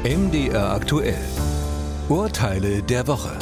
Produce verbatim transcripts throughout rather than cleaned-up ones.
M D R aktuell. Urteile der Woche.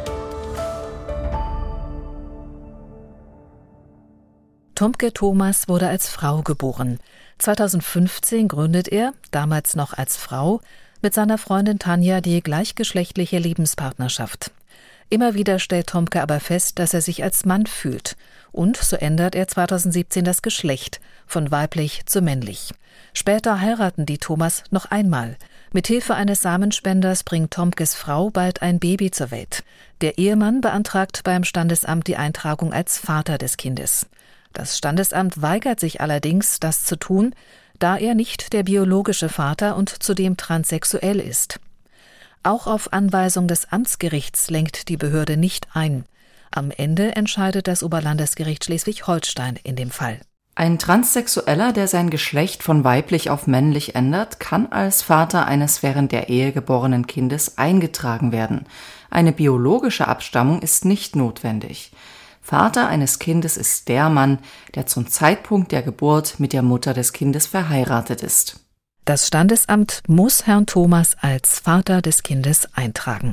Tomke Thomas wurde als Frau geboren. zweitausendfünfzehn gründet er, damals noch als Frau, mit seiner Freundin Tanja die gleichgeschlechtliche Lebenspartnerschaft. Immer wieder stellt Tomke aber fest, dass er sich als Mann fühlt. Und so ändert er zweitausendsiebzehn das Geschlecht, von weiblich zu männlich. Später heiraten die Thomas noch einmal. Mithilfe eines Samenspenders bringt Tomkes Frau bald ein Baby zur Welt. Der Ehemann beantragt beim Standesamt die Eintragung als Vater des Kindes. Das Standesamt weigert sich allerdings, das zu tun, da er nicht der biologische Vater und zudem transsexuell ist. Auch auf Anweisung des Amtsgerichts lenkt die Behörde nicht ein. Am Ende entscheidet das Oberlandesgericht Schleswig-Holstein in dem Fall. Ein Transsexueller, der sein Geschlecht von weiblich auf männlich ändert, kann als Vater eines während der Ehe geborenen Kindes eingetragen werden. Eine biologische Abstammung ist nicht notwendig. Vater eines Kindes ist der Mann, der zum Zeitpunkt der Geburt mit der Mutter des Kindes verheiratet ist. Das Standesamt muss Herrn Thomas als Vater des Kindes eintragen.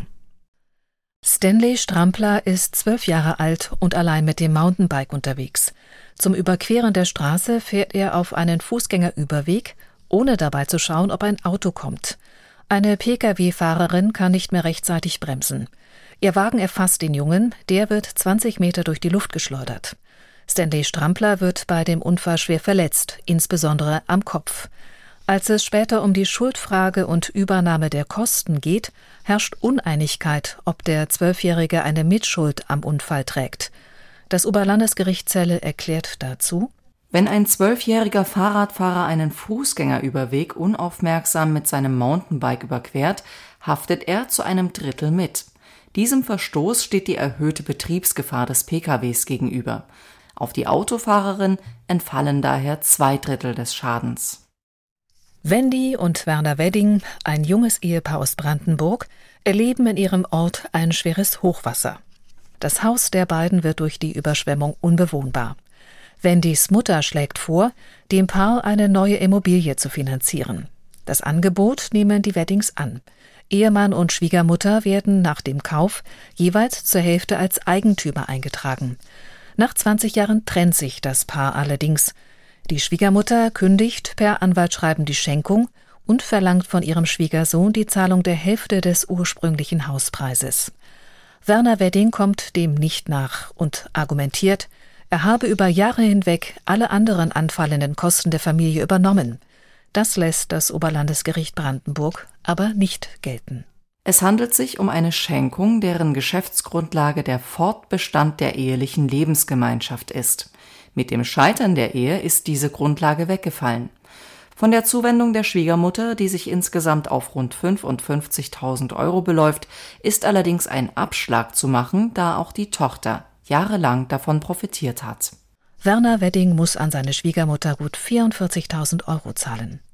Stanley Strampler ist zwölf Jahre alt und allein mit dem Mountainbike unterwegs. Zum Überqueren der Straße fährt er auf einen Fußgängerüberweg, ohne dabei zu schauen, ob ein Auto kommt. Eine Pkw-Fahrerin kann nicht mehr rechtzeitig bremsen. Ihr Wagen erfasst den Jungen, der wird zwanzig Meter durch die Luft geschleudert. Stanley Strampler wird bei dem Unfall schwer verletzt, insbesondere am Kopf. Als es später um die Schuldfrage und Übernahme der Kosten geht, herrscht Uneinigkeit, ob der Zwölfjährige eine Mitschuld am Unfall trägt. Das Oberlandesgericht Celle erklärt dazu: Wenn ein zwölfjähriger Fahrradfahrer einen Fußgängerüberweg unaufmerksam mit seinem Mountainbike überquert, haftet er zu einem Drittel mit. Diesem Verstoß steht die erhöhte Betriebsgefahr des P K Ws gegenüber. Auf die Autofahrerin entfallen daher zwei Drittel des Schadens. Wendy und Werner Wedding, ein junges Ehepaar aus Brandenburg, erleben in ihrem Ort ein schweres Hochwasser. Das Haus der beiden wird durch die Überschwemmung unbewohnbar. Wendys Mutter schlägt vor, dem Paar eine neue Immobilie zu finanzieren. Das Angebot nehmen die Weddings an. Ehemann und Schwiegermutter werden nach dem Kauf jeweils zur Hälfte als Eigentümer eingetragen. Nach zwanzig Jahren trennt sich das Paar allerdings. Die Schwiegermutter kündigt per Anwaltsschreiben die Schenkung und verlangt von ihrem Schwiegersohn die Zahlung der Hälfte des ursprünglichen Hauspreises. Werner Wedding kommt dem nicht nach und argumentiert, er habe über Jahre hinweg alle anderen anfallenden Kosten der Familie übernommen. Das lässt das Oberlandesgericht Brandenburg aber nicht gelten. Es handelt sich um eine Schenkung, deren Geschäftsgrundlage der Fortbestand der ehelichen Lebensgemeinschaft ist. Mit dem Scheitern der Ehe ist diese Grundlage weggefallen. Von der Zuwendung der Schwiegermutter, die sich insgesamt auf rund fünfundfünfzigtausend Euro beläuft, ist allerdings ein Abschlag zu machen, da auch die Tochter jahrelang davon profitiert hat. Werner Wedding muss an seine Schwiegermutter gut vierundvierzigtausend Euro zahlen.